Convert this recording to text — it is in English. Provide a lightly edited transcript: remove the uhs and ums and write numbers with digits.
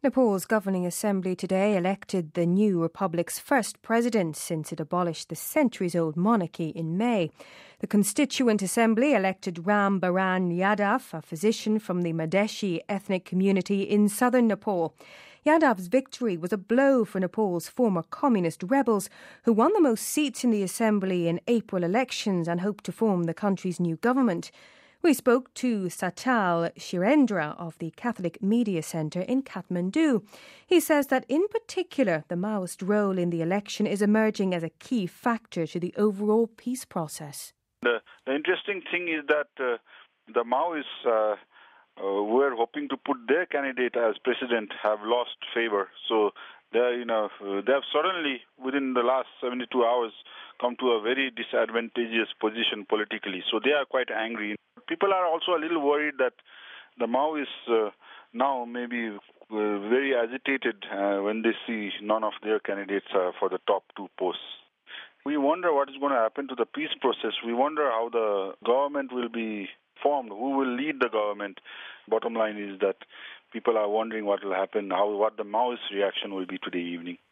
Nepal's governing assembly today elected the new republic's first president since it abolished the centuries-old monarchy in May. The Constituent Assembly elected Ram Baran Yadav, a physician from the Madhesi ethnic community in southern Nepal. Yadav's victory was a blow for Nepal's former communist rebels, who won the most seats in the assembly in April elections and hope to form the country's new government. We spoke to Satal Shirendra of the Catholic Media Centre in Kathmandu. He says that in particular the Maoist role in the election is emerging as a key factor to the overall peace process. The interesting thing is that the Maoists were hoping to put their candidate as president have lost favor. So they have suddenly, within the last 72 hours, come to a very disadvantageous position politically. So they are quite angry. People are also a little worried that the Maoists now may be very agitated when they see none of their candidates for the top two posts. We wonder what is going to happen to the peace process. We wonder how the government will be formed, who will lead the government. Bottom line is that people are wondering what will happen, what the Maoist reaction will be today evening.